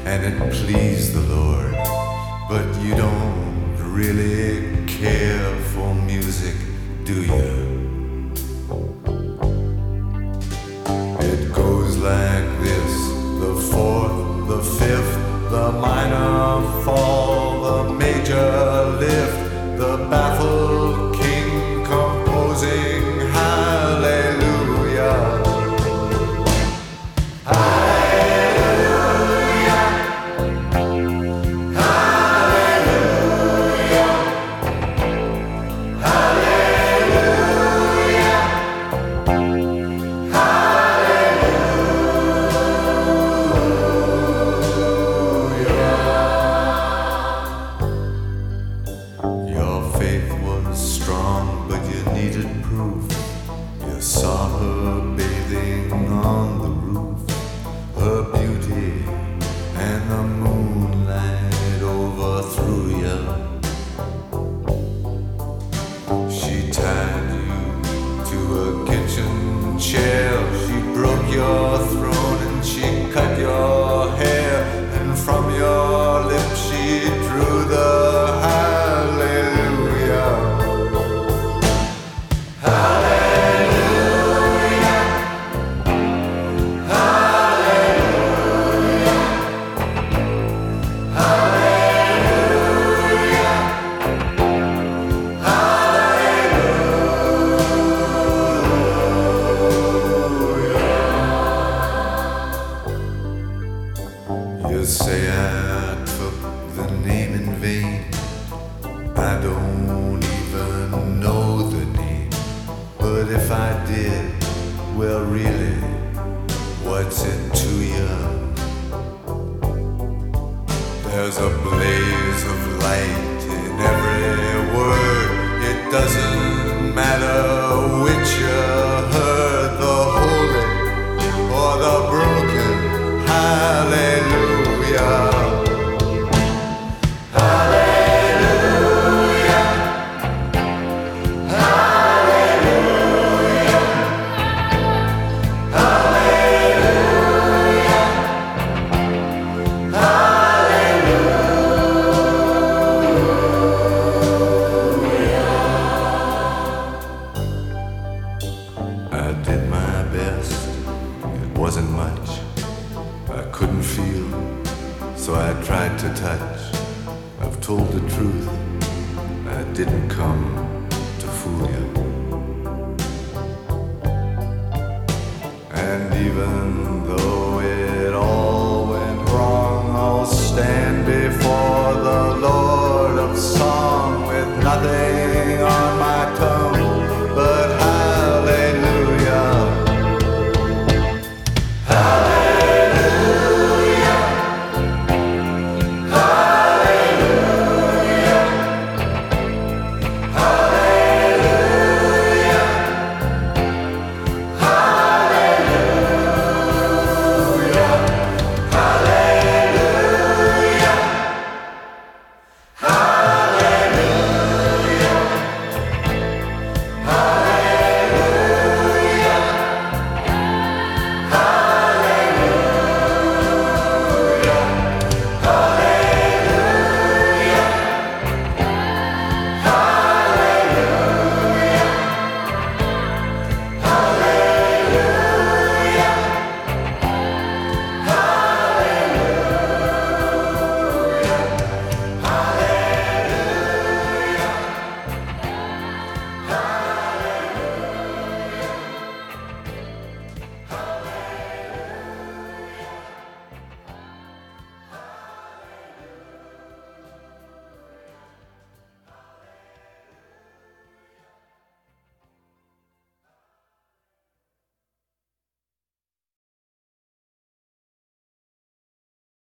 and it pleased the Lord. But you don't really care for music, do you? It goes like this: the fourth, the fifth, the minor fall, the major lift, the baffled king composing hallelujah. Saw her bathing on the roof, her beauty and the moonlight overthrew you. She tied you to a kitchen chair, she broke your throne and she cut your hair, and from your lips she drew the hallelujah. You say I took the name in vain. I don't even know the name. But if I did, well really, what's it to you? There's a blaze of light in every word. It doesn't matter which you heard, the holy or the broken. Hallelujah. I did my best, it wasn't much. I couldn't feel, so I tried to touch. I've told the truth, I didn't come to fool you. And even though it all went wrong, I'll stand before the Lord of Song with nothing